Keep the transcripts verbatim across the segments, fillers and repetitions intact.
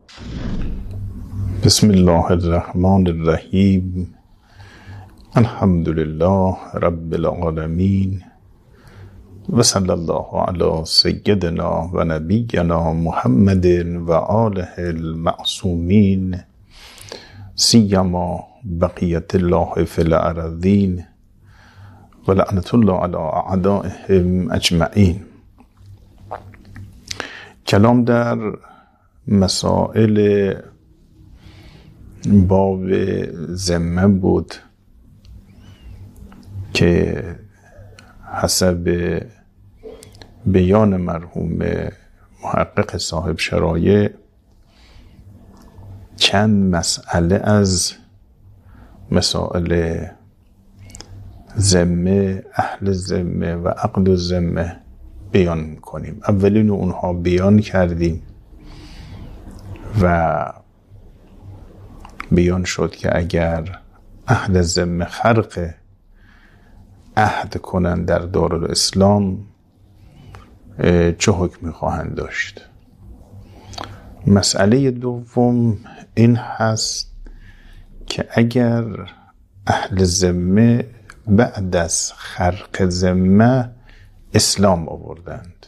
بسم الله الرحمن الرحیم. الحمد لله رب العالمین و صلی الله علی سیدنا و نبینا محمد و آله المعصومین سیما بقیت الله فی الارضین و لعنت الله علی اعدائهم اجمعین. کلام در مسائل باب ذمه بود که حسب بیان مرحوم محقق صاحب شرایع چند مسئله از مسائل ذمه، اهل ذمه و عقد الذمه بیان میکنیم. اولین اونها بیان کردیم و بیان شد که اگر اهل ذمه خرق عهد کنند در دارالاسلام چه حکمی خواهند داشت. مسئله دوم این هست که اگر اهل ذمه بعد از خرق ذمه اسلام آوردند،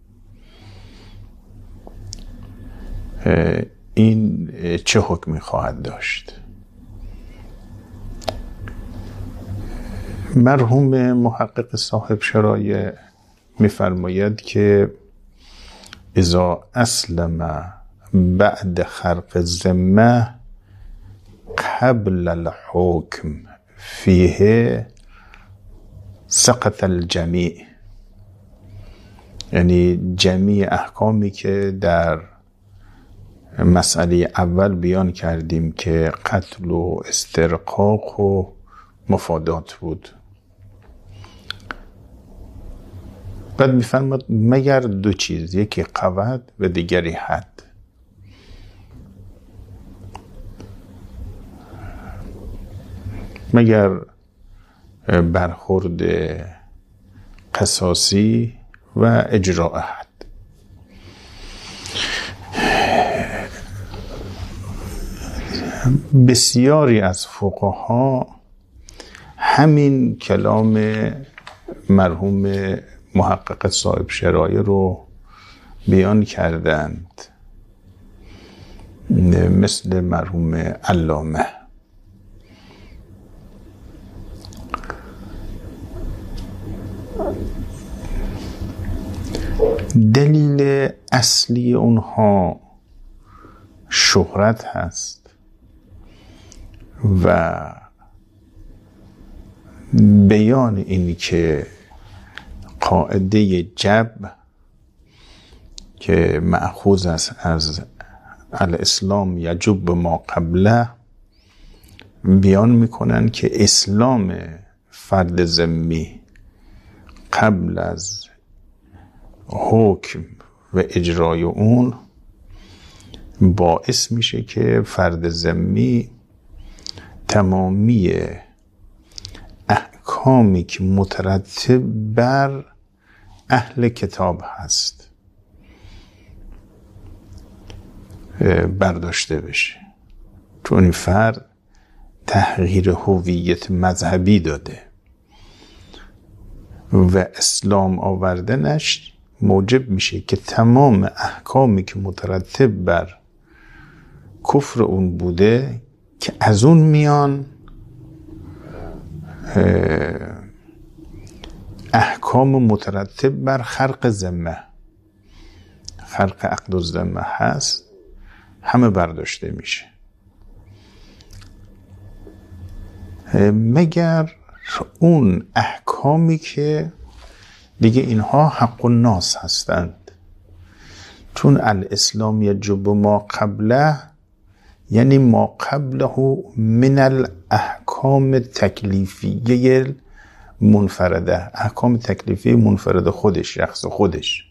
این چه حکمی خواهد داشت. مرحوم محقق صاحب شرایع می‌فرماید که اذا اسلم بعد خرق الذمه قبل الحکم فیه سقط الجمیع، یعنی جمیع احکامی که در مسئله اول بیان کردیم که قتل و استرقاق و مفادات بود، بعد میفرماد مگر دو چیز، یکی قود و دیگری حد. مگر برخورد قصاصی و اجراء حد. بسیاری از فقها همین کلام مرحوم محقق صاحب شرایع رو بیان کردند، مثل مرحوم علامه. دلیل اصلی اونها شهرت هست و بیان این که قاعده جب که مأخوذ است از الاسلام یجب ما قبله، بیان میکنن که اسلام فرد ذمی قبل از حکم و اجرای اون باعث میشه که فرد ذمی تمامی احکامی که مترتب بر اهل کتاب هست برداشته بشه، چون این فرد تغییر هویت مذهبی داده و اسلام آوردنش موجب میشه که تمام احکامی که مترتب بر کفر اون بوده که از اون میان احکام مترتب بر خرق ذمه، خرق عقد الذمه هست، همه برداشته میشه، مگر اون احکامی که دیگه اینها حق الناس هستند. چون الاسلام یجب ما قبله یعنی ما قبله من الاحکام تکلیفیه منفرده، احکام تکلیفی منفرده خودش، شخص خودش.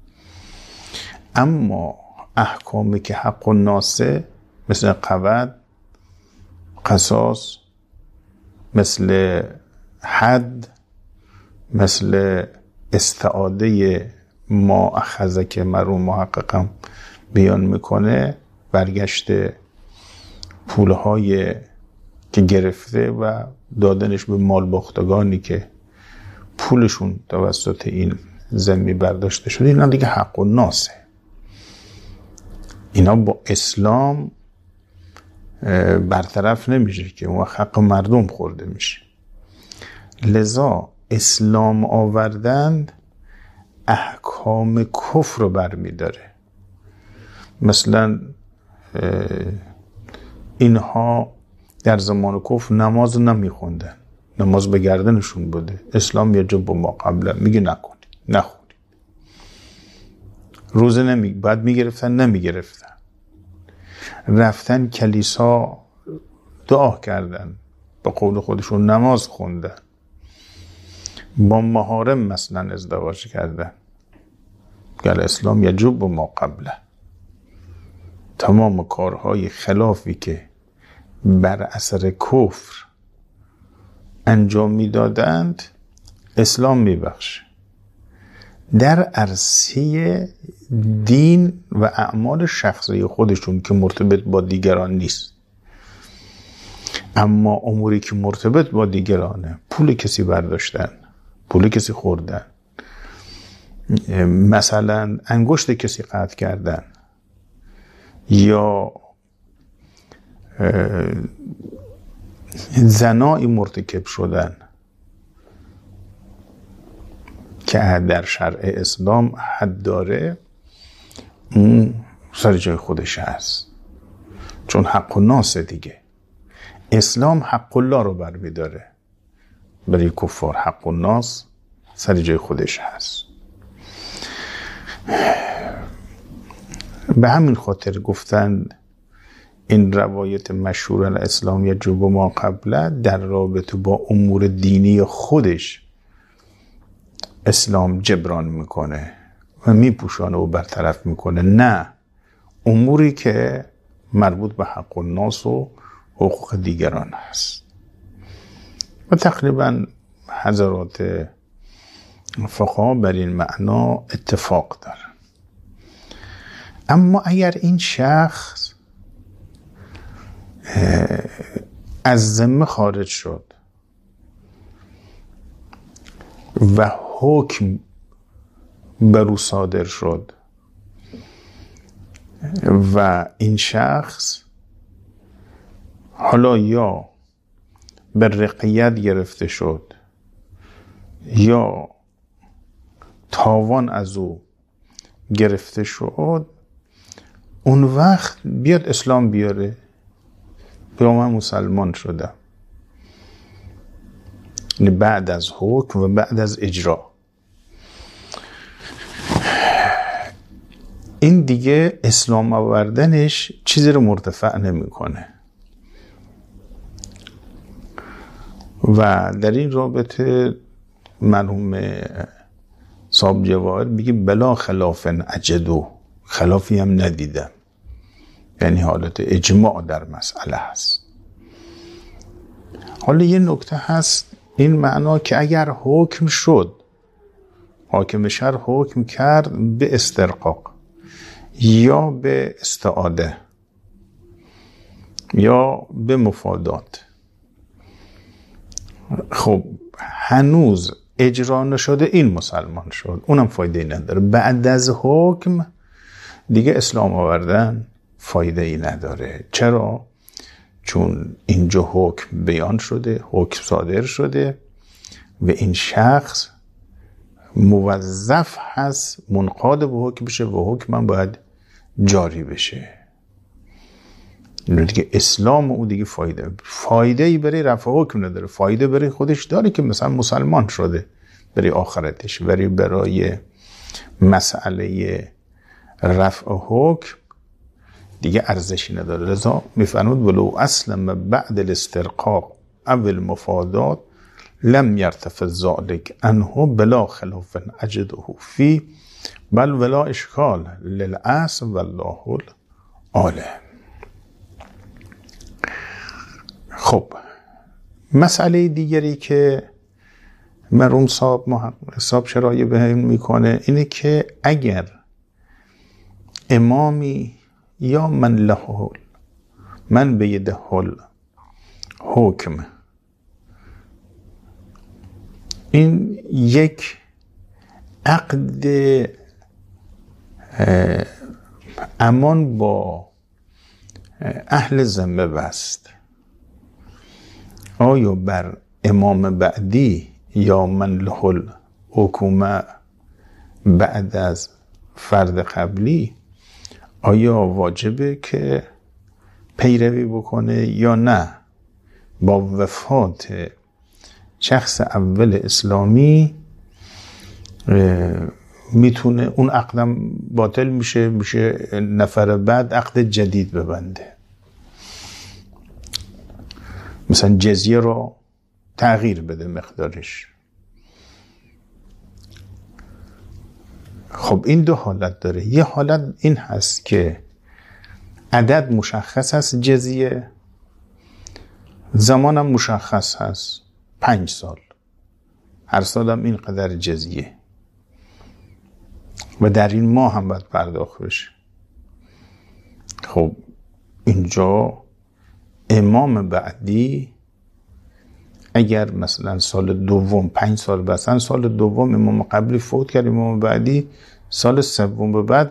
اما احکامی که حق الناسه مثل قود، قصاص، مثل حد، مثل استعاده ما اخذه که مرحوم محققم بیان میکنه، برگشت پولهای که گرفته و دادنش به مالباختگانی که پولشون توسط این ذمی برداشته شده، اینا دیگه حق و ناسه. اینا با اسلام برطرف نمیشه که اون حق مردم خورده میشه. لذا اسلام آوردن احکام کفر رو برمیداره. مثلا اینها در زمان کفر نماز نمیخوندن، نماز به گردنشون بوده. اسلام یجب ما قبله میگه نکنید، نخونید. روزه نمی بعد میگرفتن، نمیگرفتن. رفتن کلیسا دعا کردن، به قول خودشون نماز خوندن. با محارم مثلا ازدواج کردن. گر اسلام یجب ما قبله. تمام کارهای خلافی که بر اثر کفر انجام میدادند اسلام میبخشه. در عرصه دین و اعمال شخصی خودشون که مرتبط با دیگران نیست، اما اموری که مرتبط با دیگرانه، پول کسی برداشتن، پول کسی خوردن، مثلا انگشت کسی قطع کردن، یا زنایی مرتکب شدن که در شرع اسلام حد داره، اون سر جای خودش هست، چون حق الناس دیگه. اسلام حق الله رو برمیداره، برای کفار حق الناس سر جای خودش هست. به همین خاطر گفتن این روایت مشهور الاسلام یجب ما قبله در رابطه با امور دینی خودش اسلام جبران میکنه و میپوشانه و برطرف میکنه، نه اموری که مربوط به حق الناس و حقوق دیگران هست. و تقریبا حضرات فقها بر این معنا اتفاق دارن. اما اگر این شخص از ذمه خارج شد و حکم بر او صادر شد و این شخص حالا یا به رقیت گرفته شد یا تاوان از او گرفته شد، اون وقت بیاد اسلام بیاره، به من مسلمان شدم. بعد از حکم و بعد از اجرا این دیگه اسلام آوردنش چیزی رو مرتفع نمیکنه. و در این رابطه مرحوم صاحب جواهر میگه بلا خلاف اجدو، خلافی هم ندیدم، یعنی حالت اجماع در مسئله هست. حالا یه نکته هست، این معنا که اگر حکم شد، حاکم شهر حکم کرد به استرقاق یا به استعاده یا به مفادات، خب هنوز اجرا نشده، این مسلمان شد، اونم فایده نداره. بعد از حکم دیگه اسلام آوردن فایده ای نداره. چرا؟ چون اینجا حکم بیان شده، حکم صادر شده و این شخص موظف هست منقاد به حکم بشه و حکم هم باید جاری بشه. دیگه اسلام او دیگه فایده فایده ای برای رفع حکم نداره، فایده برای خودش داره که مثلا مسلمان شده برای آخرتش، ولی برای مسئله رفع حکم دیگه ارزشی نداره. لذا میفرمود ولو اسلم بعد الاسترقاق او المفادات لم يرتفع ذلك عنه بلا خلاف اجده فی بل ولا اشکال للأصل والله العالم. خب مسئله دیگری که مرحوم صاحب صاحب شرایع بهم میکنه اینه که اگر امامی یا من له من بیده حکم. این یک عقد امان با اهل ذمه بست. آیا بر امام بعدی یا من له حکومه بعد از فرد قبلی آیا واجبه که پیروی بکنه یا نه؟ با وفات شخص اول اسلامی میتونه اون عقدم باطل میشه، میشه نفر بعد عقد جدید ببنده. مثلا جزیه رو تغییر بده مقدارش. خب این دو حالت داره. یه حالت این هست که عدد مشخص هست جزیه، زمانم مشخص هست، پنج سال، هر سالم این قدر جزیه و در این ماه هم باید پرداخت بشه. خب اینجا امام بعدی اگر مثلا سال دوم پنج سال بسن، سال دوم امام قبلی فوت کرد، امام بعدی سال سوم به بعد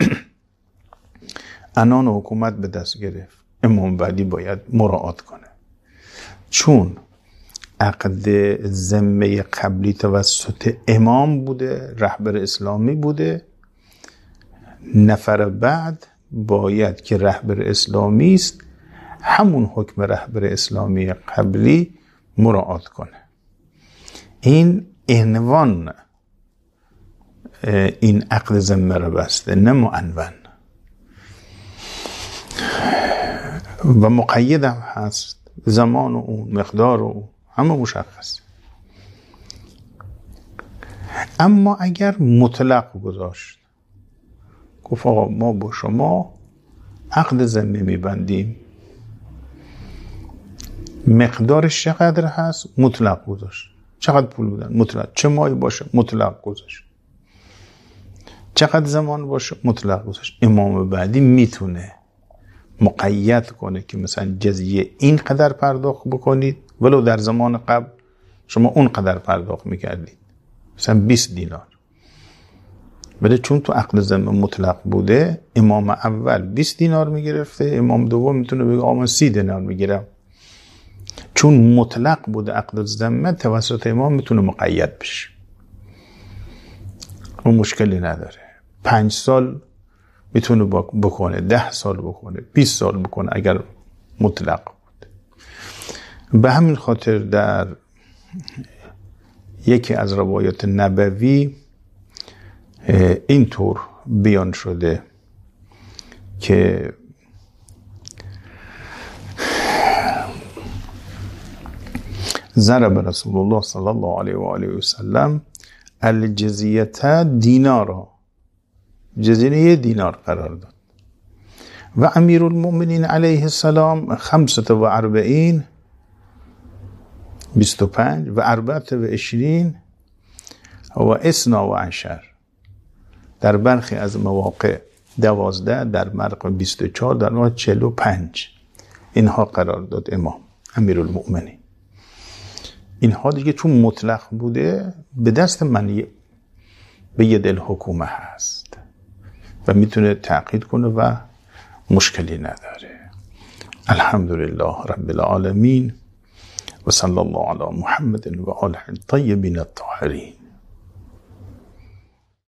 عنان حکومت به دست گرفت، امام بعدی باید مراعات کنه، چون عقد ذمه قبلی توسط امام بوده، رهبر اسلامی بوده. نفر بعد باید که رهبر اسلامی است همون حکم رهبر اسلامی قبلی مراعات کنه. این عنوان این عقد ذمه رو بسته، نه معنون. و مقید هم هست، زمان و اون مقدار و همه مشخص. اما اگر مطلق گذاشت، گفت آقا ما با شما عقد ذمه میبندیم، مقدارش چقدر هست مطلق گذاشت، چقدر پول بودن مطلق، چه ماهی باشه مطلق گذاشت، چقدر زمان باشه مطلق گذاشت. امام بعدی میتونه مقید کنه که مثلا جزیه این قدر پرداخت بکنید، ولو در زمان قبل شما اون قدر پرداخت میکردید، مثلا بیست دینار. ولی چون تو عقد ذمه مطلق بوده، امام اول بیست دینار میگرفته، امام دوم میتونه بگه آقا من سی دینار میگیرم. چون مطلق بوده عقد ذمه، توسط امام میتونه مقید بشه، اون مشکلی نداره. پنج سال میتونه بکنه، ده سال بکنه، بیست سال بکنه اگر مطلق بود. به همین خاطر در یکی از روایات نبوی اینطور بیان شده که ضرب رسول الله صلی الله علیه و آله و سلم الجزیه دینارا، جزیه یه دینار قرار داد. و امیر المؤمنین علیه السلام خمسة و اربعین، بیست و پنج، و اربعة و عشرین و اثنا و عشر، در برخی از مواقع دوازده، در مرق بیست و چهار، در مرق چهل و پنج اینها قرار داد امام امیر المؤمنین. اینها دیگه چون مطلق بوده به دست من به ید الحکومه هست و میتونه تعقید کنه و مشکلی نداره. الحمدلله رب العالمین و صلی الله علی محمد و آله الطیبین الطاهرین.